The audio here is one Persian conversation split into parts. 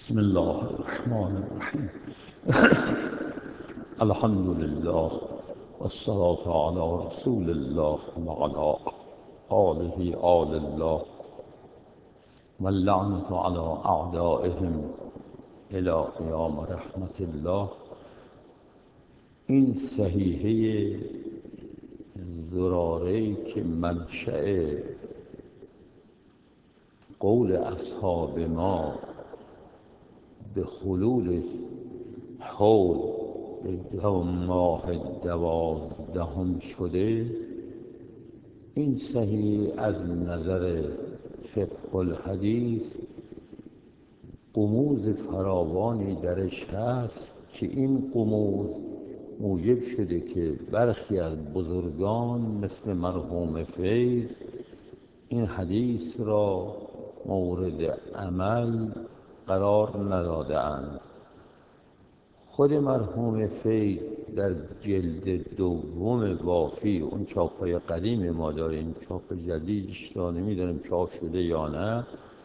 بسم الله الرحمن الرحیم. الحمد لله والصلاة على رسول الله وعلى آله آل الله واللعنة على أعدائهم إلى قیام رحمت الله. این صحیحه زراره‌ای که منشأ قول اصحاب ما به حلول حول به ماه 12 شده، این صحیح از نظر فقه الحدیث غموض فراوانی درش هست که این غموض موجب شده که برخی از بزرگان مثل مرحوم فیض این حدیث را مورد عمل قرار نداده‌اند. خود مرحوم فیض در جلد دوم وافی، اون چاپ‌های قدیم ما داریم، چاپ جدیدش را نمی‌دونم چاپ شده یا نه،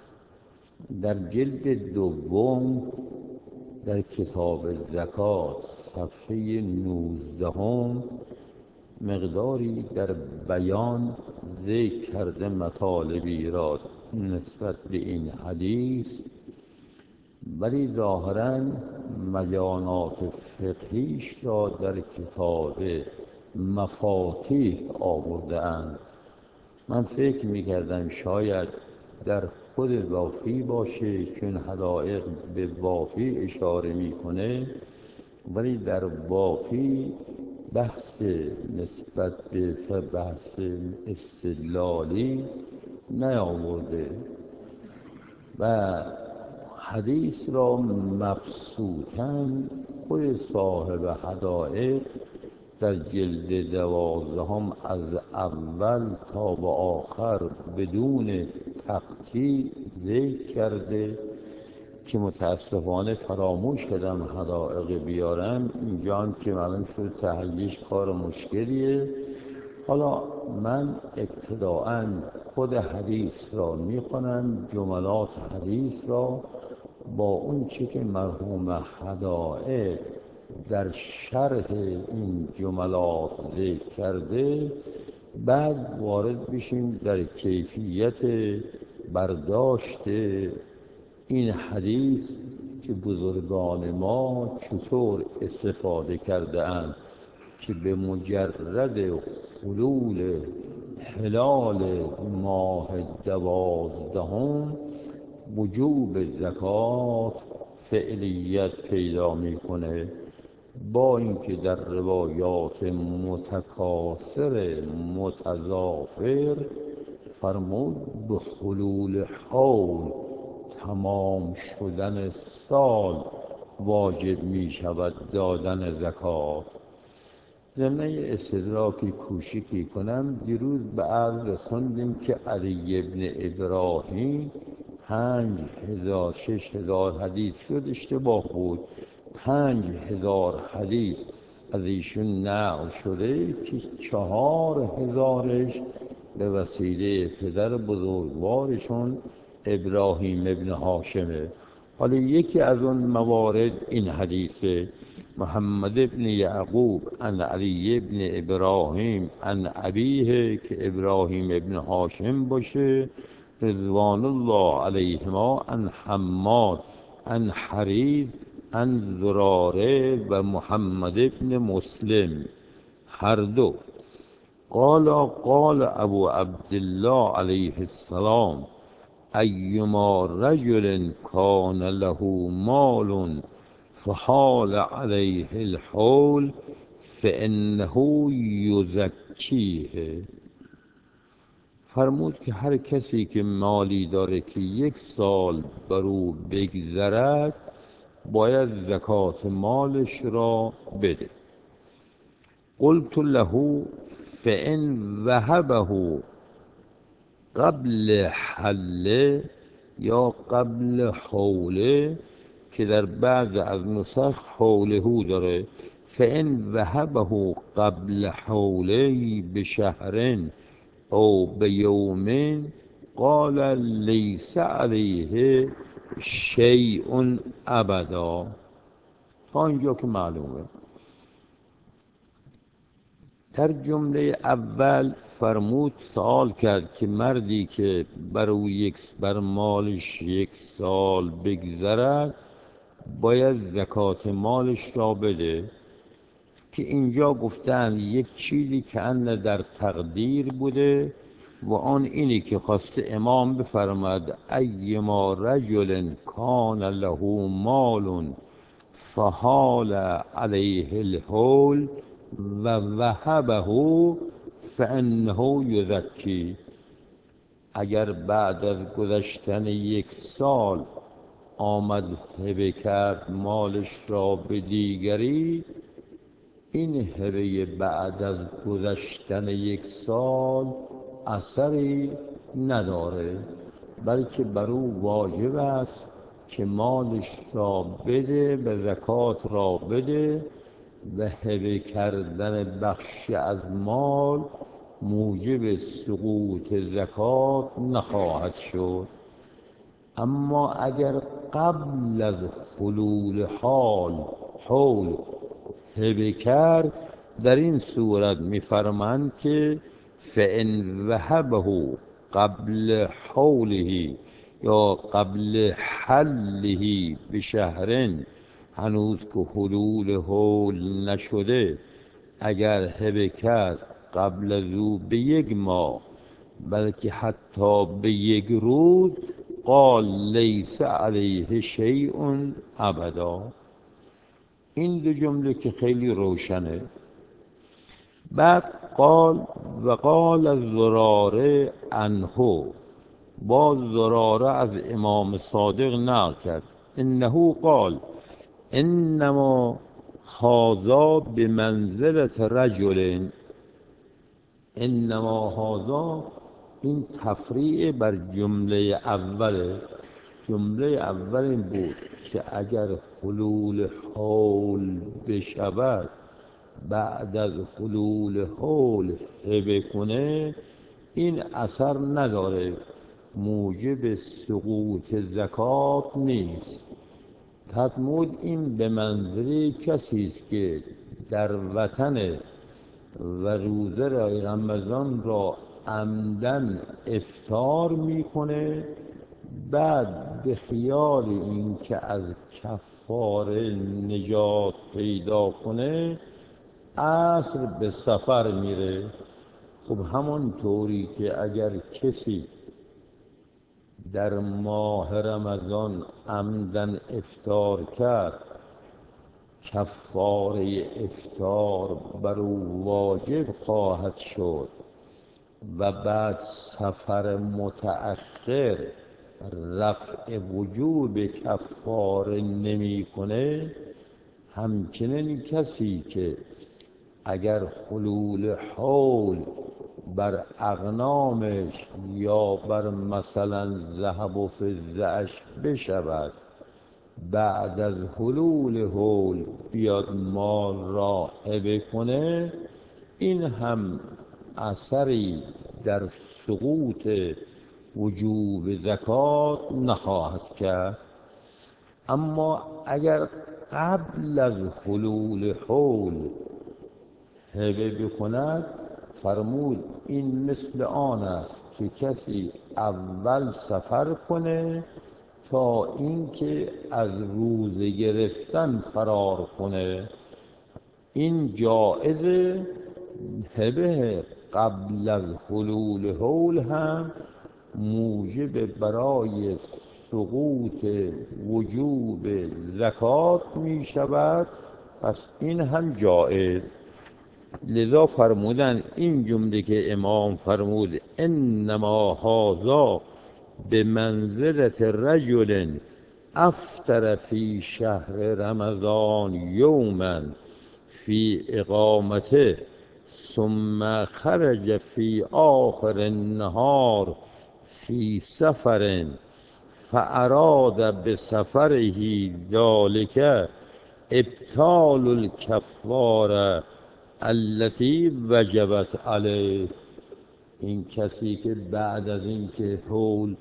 در جلد دوم در کتاب زکات صفحه 19 مقداری در بیان ذکر کرده مطالبی را نسبت به این حدیث، ولی ظاهراً مجانات فقهیش را در کتاب مفاتیح آورده اند. من فکر می‌کردم شاید در خود وافی باشه، چون حدائق به وافی اشاره میکنه، ولی در وافی بحث نسبت به بحث استدلالی نیاورده و حدیث را مبسوطاً خود صاحب حدائق در جلد 12 از اول تا به آخر بدون تقطیع ذکر کرده که متاسفانه فراموش کردم حدائق بیارم. اینجا هم که معلوم شد تهیهش کار مشکلیه. حالا من ابتداءً خود حدیث را میخونم، جملات حدیث را با اون چه که مرحوم حدائق در شرح این جملات ذکر کرده، بعد وارد بشیم در کیفیت برداشت این حدیث که بزرگان ما چطور استفاده کرده اند که به مجرد حلول هلال ماه 12 وجوب زکات فعلیت پیدا میکنه، با اینکه در روایات متکاثر متضافر فرمود به حلول حول تمام شدن سال واجب می شود دادن زکات. ضمن استدراکی کوشکی کنم، دیروز به عرض رساندیم که علی ابن ابراهیم 6,000 حدیث شد، اشتباه بود. 5,000 حدیث از ایشون نقل شده که 4,000ش به وسیله پدر بزرگوارشون ابراهیم ابن هاشمه. حالا یکی از اون موارد این حدیث محمد ابن یعقوب عن علی ابن ابراهیم عن ابیه که ابراهیم ابن هاشم باشه، رضوان الله علیهما، عن حماد عن حریز عن زراره و محمد ابن مسلم هر دو. قال ابو عبدالله علیه السلام ایما رجل کان له مال فحال علیه الحول فانه یزکیه. فرمود که هر کسی که مالی داره که 1 سال بر او بگذرد باید زکات مالش را بده. قلت له فان وهبه قبل حله یا قبل حوله، که در بعض از نسخ حوله داره، فان وهبه قبل حوله بشهر او بیوم قال لیس علیه شیء ابدا. تا اینجا که معلومه. در جمله اول فرمود سوال کرد که مردی که بر مالش 1 سال بگذرد باید زکات مالش را بده، که اینجا گفتن یک چیزی که ان در تقدیر بوده و آن اینی که خواسته امام بفرماد ایما رجل کان له مال فحال علیه الحول و وهبه فانه یزکی. اگر بعد از گذشتن 1 سال آمد هبه کرد مالش را به دیگری، این هبه بعد از گذشتن 1 سال اثری نداره، بلکه بر او واجب است که مالش را بده، به زکات را بده، و هبه کردن بخشی از مال موجب سقوط زکات نخواهد شد. اما اگر قبل از حلول حول هبه کرد، در این صورت می‌فرمایند که فإن وهبه قبل حوله یا قبل حله بشهر، هنوز که حلول حول نشده، اگر هبه کرد قبل از او به 1 ماه، بلکه حتی به 1 روز، قال لیس علیه شیء ابدا. این 2 جمله که خیلی روشنه. بعد قال زراره عنه، باز زراره از امام صادق نقل کرد، انه قال انما هذا بمنزلة رجل. انما هذا، این تفریع بر جمله اوله. جمله اول این بود که اگر حلول حول بشود، بعد از حلول حول هبه کنه، این اثر نداره، موجب سقوط زکات نیست. فرمود این به منزله کسی است که در وطن و روزه رمضان را عمدن افطار میکنه، بعد به خیال این که از کفاره نجات پیدا کنه عصر به سفر میره. خب همون طوری که اگر کسی در ماه رمضان عمدن افطار کرد، کفاره افطار بر او واجب خواهد شد و بعد سفر متأخر رفع وجوب کفاره نمی کنه، همچنین کسی که اگر حلول حول بر اغنامش یا بر مثلا ذهب و فضه اش بشود، بعد از حلول حول بیاد مال را هبه کنه، این هم اثری در سقوط وجوب زکات نخواهد کرد. اما اگر قبل از حلول حول هبه بکند، فرمود این مثل آن است که کسی اول سفر کنه تا اینکه از روزه گرفتن فرار کنه. این جایزه. هبه قبل از حلول حول هم موجب برای سقوط وجوب زکات می شود، پس این هم جایز. لذا فرمودن این جمله که امام فرمود انما هذا به منزلت رجل افطر فی شهر رمضان یوما فی اقامته ثم خرج فی آخر النهار فی سفر فاراد بسفره ذلك ابطال الکفاره التي وجبت علیه. این کسی که بعد از اینکه حول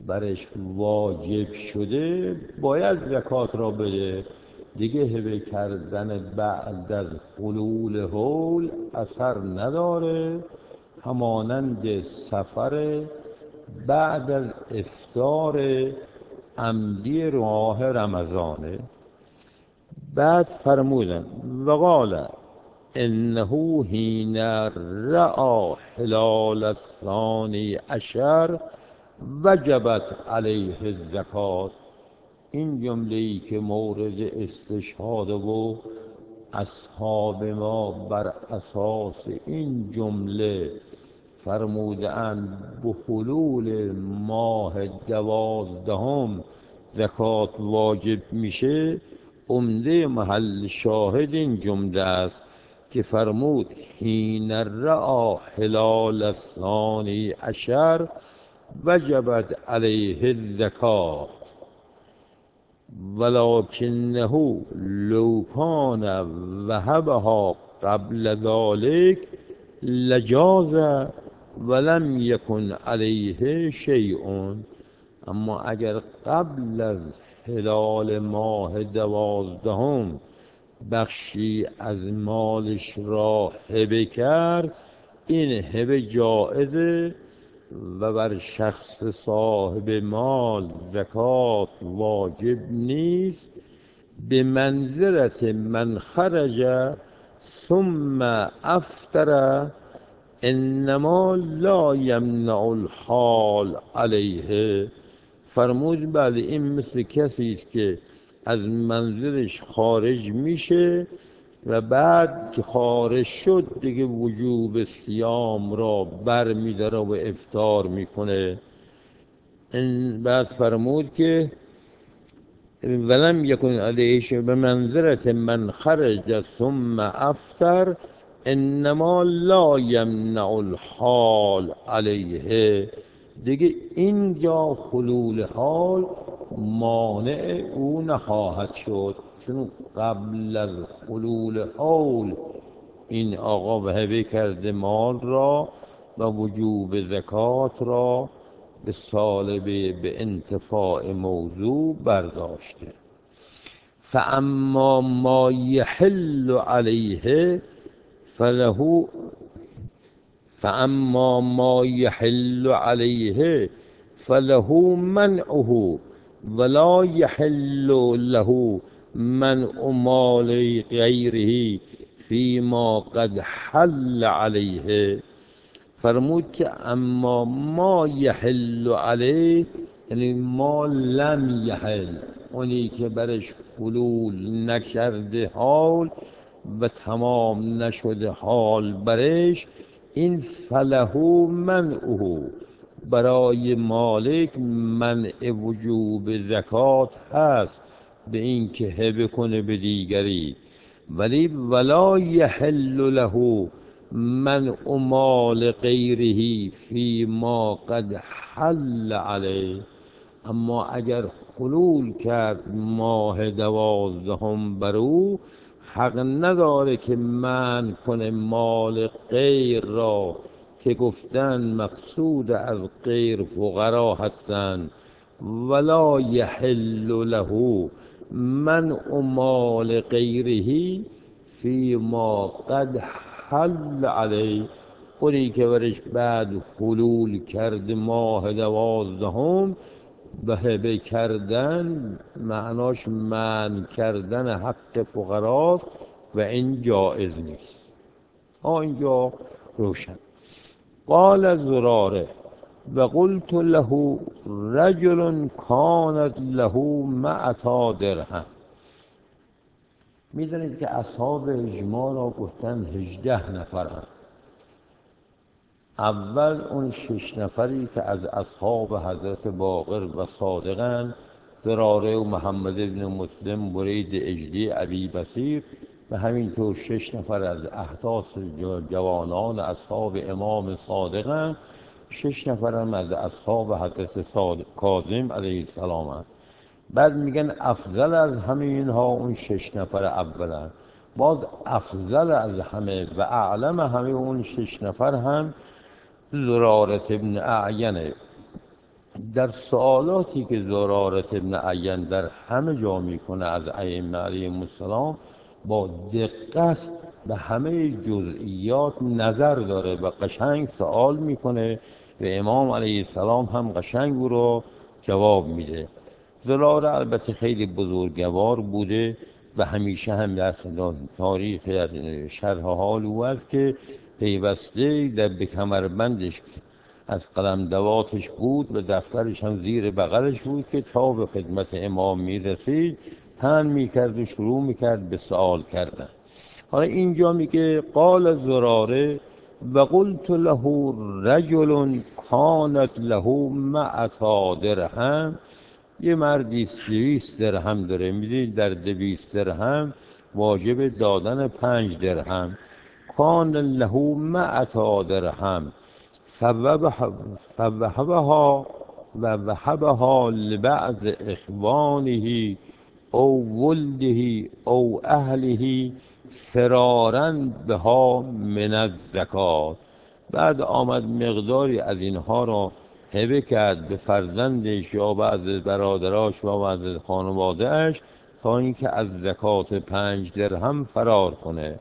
برش واجب شده باید زکات را بده. دیگه هبه کردن بعد از حلول حول اثر نداره، همانند سفر بعد از افطار عمدی ماه رمضانه. بعد فرمودن وقال انه حین رأى هلال الثانی عشر وجبت علیه الزکات. این جمله‌ای که مورد استشهاد و اصحاب ما بر اساس این جمله فرمودند به حلول ماه 12 زکات واجب میشه، عمده محل شاهد این جمله است که فرمود حین رأى هلال الثانی عشر وجبت علیه الزکات ولکنه لو کان وهبها قبل ذلك لجاز ولم یکن علیه شیء. اما اگر قبل از هلال ماه 12 بخشی از مالش را هبه کرد، این هبه جایزه و بر شخص صاحب مال زکات واجب نیست. به منزلت من خرج ثم افطر انما لا یمنع الحال علیه. فرمود بله این مثل کسی است که از منزلش خارج میشه و بعد که خارج شد دیگه وجوب صیام را بر میداره و افطار میکنه. بعد فرمود که ولم یکن علیه به منزلت من خرج ثم افطر انما لا یمنع الحال علیه. دیگه اینجا خلول حال مانع او نخواهد شد، چون قبل از خلول حال این آقا وهبه کرده مال را و وجوب زکات را به سالبه به انتفاع موضوع برداشته. فاما ما یحل علیه فله فاما ما یحل علیه فله منعه ولا یحل له منع مال غیره فیما قد حل علیه. فرمود که اما ما یحل علیه یعنی ما لم یحل، اونی که برش حلول نکرده حال و تمام نشده حال برش، این فله منعه برای مالک منع وجوب زکات هست به این که هبه کنه به دیگری، ولی ولا یحل له منع مال غیره فی ما قد حل علیه. اما اگر حلول کرد ماه 12 بر او، حق نداره که منع کنه مال غیر را که گفتن مقصود از غیر فقرا هستند. ولا یحل له منع مال غیره فی ما قد حل علیه. اونی که برش بعد حلول کرد ماه 12 به هبه کردن معناش منع کردن حق فقراست و این جایز نیست. اینجا روشن. قال زراره و قلت له رجل کانت له 100 درهم. میدونید که اصحاب اجماع را گفتن 18 نفرند. اول اون 6 نفری که از اصحاب حضرت باقر و صادقن، زراره و محمد ابن مسلم، برید اجلی، ابی بصیر، و همینطور 6 نفر از احداث جوانان اصحاب امام صادقن، 6 نفر هم از اصحاب حضرت کاظم علیه السلام هست. بعد میگن افضل از همه اینها اون 6 نفر اولن. باز افضل از همه و اعلم همه اون 6 نفر هم زرارت ابن اعینه. در سوالاتی که زرارت ابن عین در همه جا میکنه از ائمه علیهم السلام، با دقت به همه جزئیات نظر داره و قشنگ سوال میکنه و امام علیه السلام هم قشنگ او رو جواب میده. زراره البته خیلی بزرگوار بوده و همیشه هم در تاریخ شرح حال او است که پیوسته در به کمربندش از قلم دواتش بود و دفترش هم زیر بغلش بود که تا به خدمت امام میرسید تن میکرد و شروع میکرد به سوال کردن. حالا اینجا میگه قال زراره و قلت له رجل کانت له معتا درهم، یه مردی 200 درهم داره، میدید در 200 درهم واجب دادن 5 درهم. کان له معتا درهم فوهبها و وهبها لبعض اخوانه او ولده او اهله فرارا بها من الزکات. بعد آمد مقداری از اینها را هبه کرد به فرزندش یا بعض برادراش و بعض خانوادهش تا اینکه از زکات 5 درهم فرار کنه.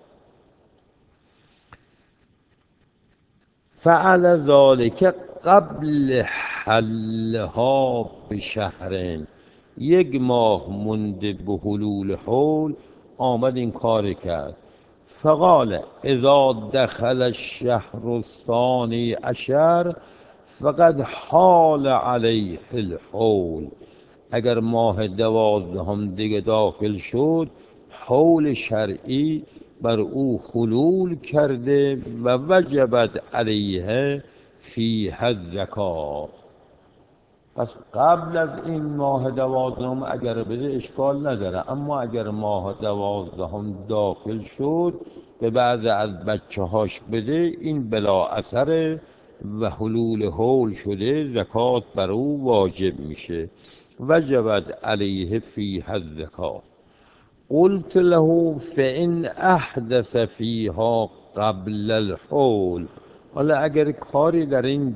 فعل ذالک قبل حلها به شهرین، 1 ماه مونده به حلول حول آمد این کار کرد. فقال اذا دخل الشهر الثانی عشر فقد حال علیه الحول، اگر ماه 12 دیگه داخل شد حول شرعی بر او حلول کرده و وجبت علیه فیه الزکات. پس قبل از این ماه 12 اگر بده اشکال نداره، اما اگر ماه 12 داخل شد به بعض از بچه هاش بده این بلا اثره و حلول حول شده، زکات بر او واجب میشه. وجبت علیه فیه الزکات. قلت له فإن احدث فیها قبل الحول، حالا اگر کاری در این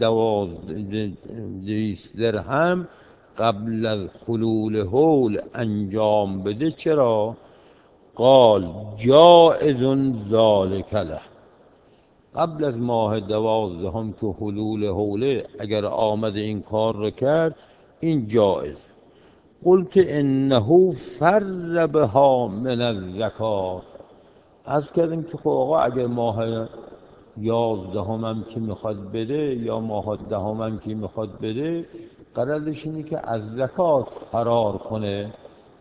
200 درهم قبل از حلول حول انجام بده چرا؟ قال جائز ذلک له، قبل از ماه 12 که حلول حوله اگر آمد این کار رو کرد این جائز. قلت انه فر بها من الزکات، از کردیم که خب آقا اگر ماه 11 هم که میخواد بده یا ماه 10 هم که میخواد بده قرارش اینه که از زکات فرار کنه،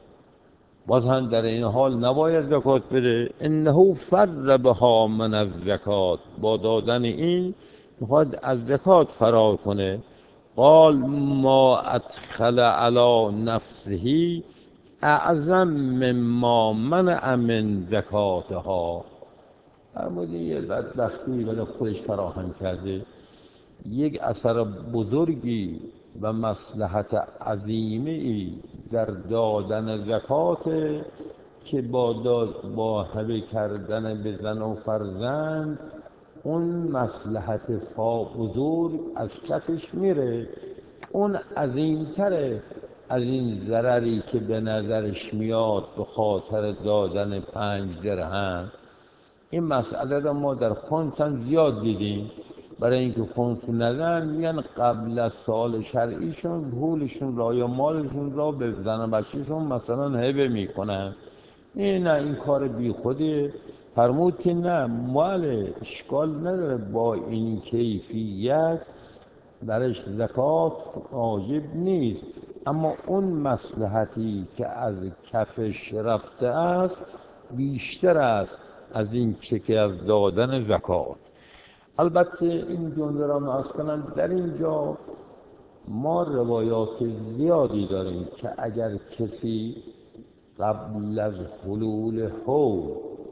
باز هم در این حال نباید زکات بده. انه فر بها من الزکات، با دادن این میخواد از زکات فرار کنه. قال ما ادخل علی نفسه اعظم مما منع من زکاتها، فرمودی یه بدبختی ولی خودش فراهم کرده، یک اثر بزرگی و مصلحت عظیمی ای در دادن زکات که با هبه کردن به زن و فرزند اون مصلحت بزرگ از کفش میره، اون عظیمتره از این ضرری که به نظرش میاد به خاطر دادن 5 درهم. این مسئله را ما در خمس هم زیاد دیدیم، برای اینکه خمس ندن میگن قبل از سال شرعیشون پولشون را یا مالشون را به زن و بچهشون مثلا هبه میکنن. این کار بی خودی. فرمود که نه مال اشکال نداره، با این کیفیت درش زکات واجب نیست، اما اون مصلحتی که از کفش رفته است بیشتر است از این چه که از دادن زکات. البته این جمله را عرض کنم در اینجا ما روایات زیادی داریم که اگر کسی قبل از حلول حول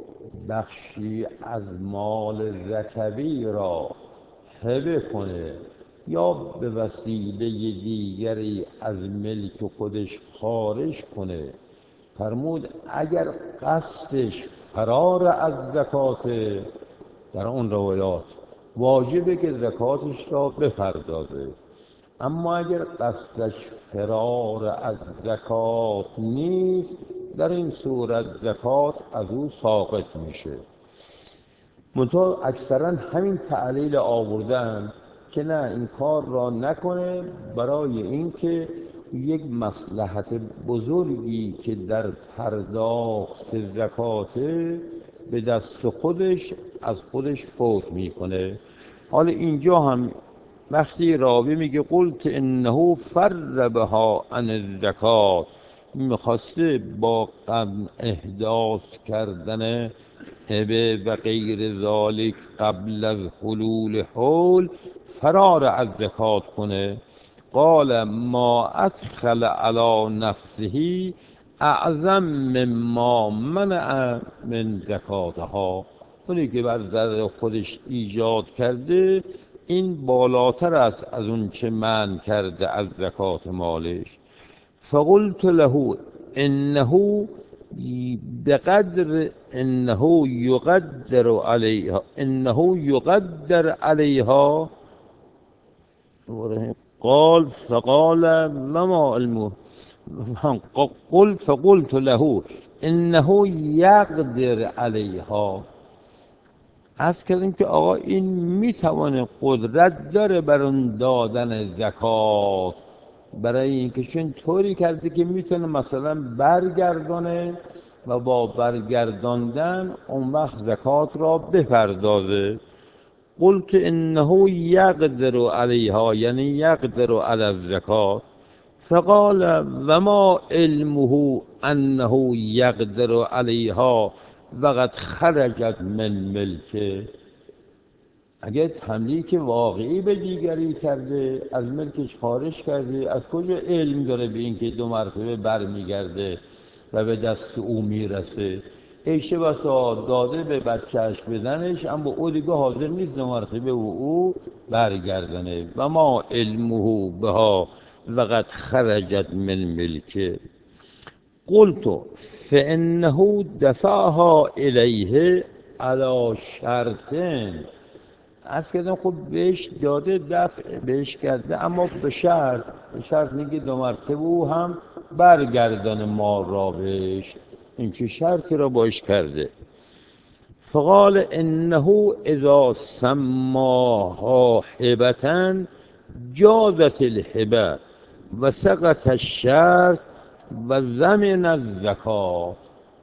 بخشی از مال زکوی را هبه کنه یا به وسیله دیگری از ملک خودش خارج کنه، فرمود اگر قصدش فرار از زکات، در اون روایات واجبه که زکاتش را بپردازه. اما اگر قصدش فرار از زکات نیست، در این صورت زکات از او ساقط میشه. منتها اکثرا همین تعلیل آوردن که نه این کار را نکنه، برای اینکه یک مصلحت بزرگی که در پرداخت زکاته به دست خودش از خودش فوت میکنه. حالا اینجا هم وقتی راوی میگه قلت انه فر بها عن الزکات، میخواسته با غم احداث کردن هبه و غیر ذالک قبل از حلول حول فرار از زکات کنه. قال ما ادخل علی نفسه اعظم مما منع من زکاتها، اونی که بر ضرر خودش ایجاد کرده این بالاتر است از اون چه منع کرده از زکات مالش. فقلت له انه بقدر انه یقدر علیها قال فقال وما علمه. فقلت له انه یقدر علیها، عرض کردیم که آقا این میتوانه قدرت داره بر اون دادن زکات، برای اینکه چون طوری کرده که میتونه مثلا برگردانه و با برگرداندن اون وقت زکات را بپردازه. قلت انه یقدر علیها یعنی یقدر علی الزکات. فقال و ما علمه انه یقدر علیها وقد خرجت من ملکه، اگر تملیک واقعی به دیگری کرده از ملکش خارج کرده، از کجا علم داره به اینکه 2 مرتبه برمیگرده و به دست او میرسه؟ ایشه بسا داده به بچهش بدنش، اما او دیگه حاضر نیست 2 مرتبه او برگردنه. و ما علمه بها وقد خرجت من ملکه. قلت فانه دفعها الیه علی شرطن، از کردم خب بهش داده دفع بهش کرده اما به شرط میگه 2 مرتبه او هم برگردن مال را بهش، این چه شرطی را باش کرده. فقال انه اذا سماها هبة جازت الهبه و سقط الشرط و ضمن الزکات.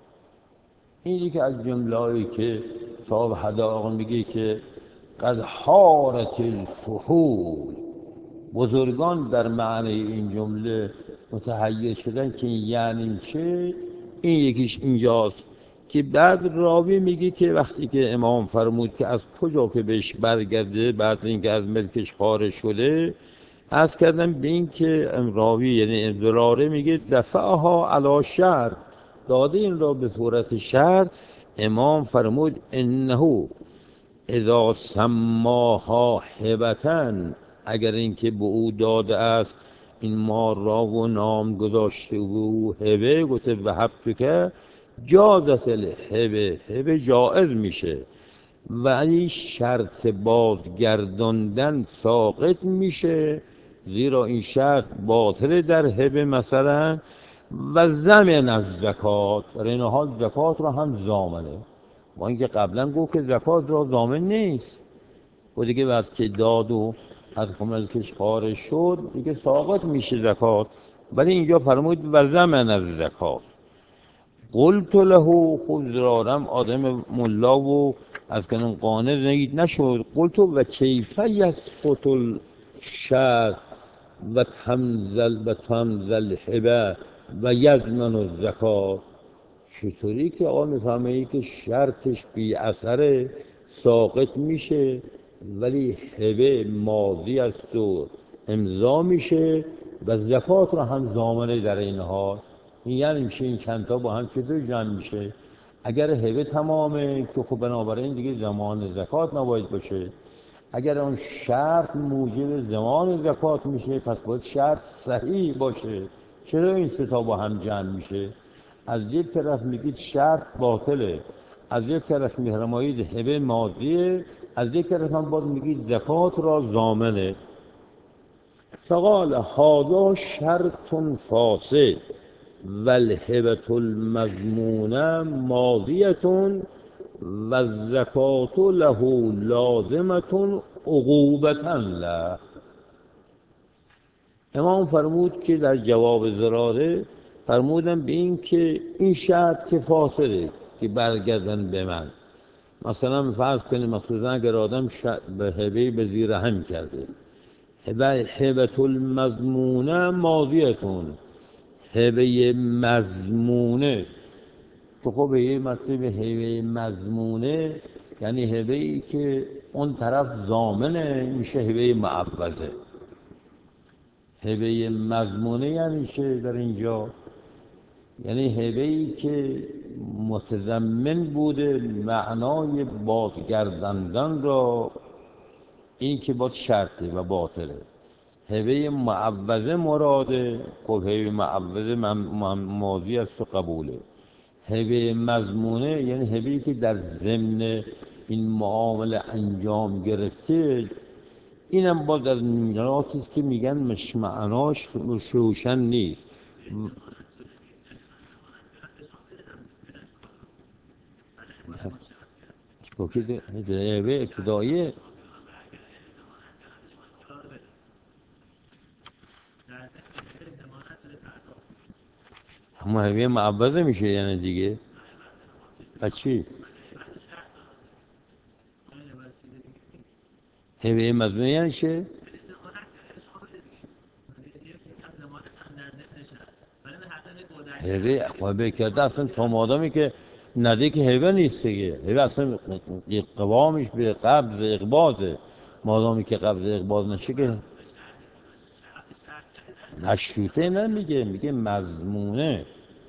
اینی که از جمله‌ای که صاحب حدائق میگه که قد حارت الفحول، بزرگان در معنی این جمله متحیر شدن که یعنی چه. این یکیش اینجاست که بعد راوی میگه که وقتی که امام فرمود که از کجا که بهش برگرده بعد اینکه از ملکش خارج شده، عرض کردم به این که راوی یعنی دراره میگه دفعها علی شرط، داده این را به صورت شرط. امام فرمود انه اذا سماها هبتن، اگر اینکه به او داده است این مار را و نام گذاشته او هبه، گفته به حبت که جازت الهبه، هبه جائز میشه ولی شرط بازگرداندن ساقط میشه، زیرا این شرط باطل در هبه مثلا. و ضمن از زکات، در این حال زکات را هم ضامنه، با اینکه قبلا گفت که زکات را ضامن نیست و دیگه بس که داد و از ملکش خارج شد دیگه ساقط میشه زکات، ولی اینجا فرمود و ضمن از زکات. قلت له، خود زرارم آدم ملا و از کنون قانع نشد. قلت و کیفه یسقط الشرط و تمزل هبه و یضمن الزکات، چطوری که آقا میفهمه ای که شرطش بی اثر ساقط میشه ولی هبه ماضی است و امضا میشه و زکات رو هم ضامنه در این حال؟ این یعنی میشه این چند تا با هم چطور جمع میشه؟ اگر هبه تمامه که خب بنابراین دیگه زمان زکات نباید باشه، اگر اون شرط موجب زمان زکات میشه پس باید شرط صحیح باشه. چرا این سه تا با هم جمع میشه؟ از یک طرف میگید شرط باطله، از یک طرف میفرمایید هبه ماضیه، از یک طرف هم باید میگید زکات را ضامنه. فقال هذا شرط فاسد و الهبة المضمونه ماضیة و الزکات له لازمة عقوبة له. امام فرمود که در جواب زراره فرمودن به این که این شرط که فاسده که برگردن به من. مثلا فرض کنیم مخصوصا اگر آدم به هبه به زیر هم کرده، هبت المضمونه ماضیتون، هبه مضمونه که خب یه مطلب هبه مضمونه یعنی هبه ای که اون طرف ضامنه میشه هبه معوضه. هبه مضمونه یعنی چه در اینجا؟ یعنی هبه ای که متضمن بوده معنای بازگرداندن را، این که باید شرطه و باطله. هبه معوضه مراده، خب هبه معوضه ماضی است و قبوله. هبه مضمونه یعنی هبه ای که در ضمن این معامله انجام گرفته، اینم باز از نکاتی است که میگن مش معناش روشن نیست. هبه ابتداییه اما هبه معوضه میشه یعنی دیگه چی؟ هبه مضمونه یعنی چه؟ هبه کرده اصلا تا مادامی که نده که هبه نیست دیگه. هبه اصلا قوامش به قبض اقباضه، مادامی که قبض اقباض نشه که مشروطه نمیگه، میگه مضمونه.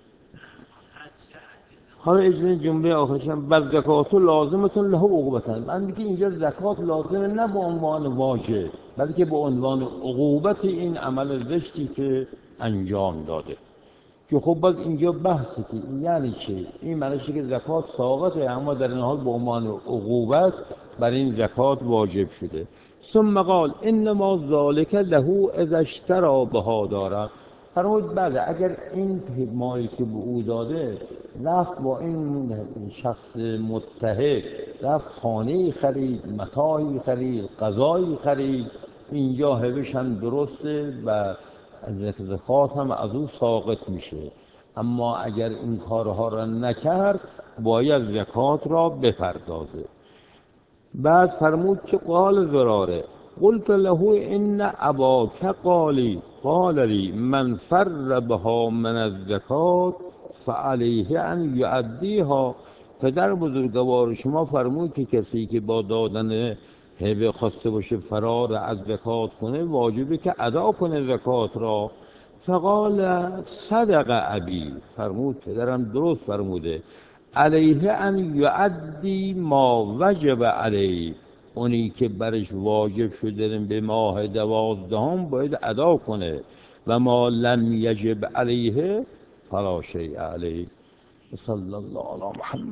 حالا اجازه جمله آخرش هم بل زکات لازمتون له عقوبتن. من میگه اینجا زکات لازمه نه به عنوان واجب بلکه به عنوان عقوبت این عمل زشتی که انجام داده. که خب باز اینجا بحثی که یعنی چه؟ این معنیشه که زکات ساقطه اما در این حال به عنوان عقوبت بر این زکات واجب شده. ثم قال انما ذالک له اذا اشتری بها دارد. فرمود بله اگر این مالی که به او داده رفت با این شخص متحد رفت خانه خرید، متاعی خرید، غذایی خرید، اینجا هبش هم درسته و زکات هم از او ساقط میشه. اما اگر این کارها را نکرد باید زکات را بپردازه. بعد فرمود که قال زراره قلت له ان اباک قال لی من فر بها من الزکات فعلیه ان یؤدیها. پدر بزرگوار شما فرمود که کسی که با دادن هبه خواسته باشه فرار از زکات کنه واجبه که ادا کنه زکات را. فقال صدق ابی، فرمود پدرم درست فرموده، علیه ان یؤدی ما وجب علیه، اونی که برش واجب شده به ماه 12 باید ادا کنه و ما لم یجب علیه فلا شیء علیه. صلی الله علی محمد.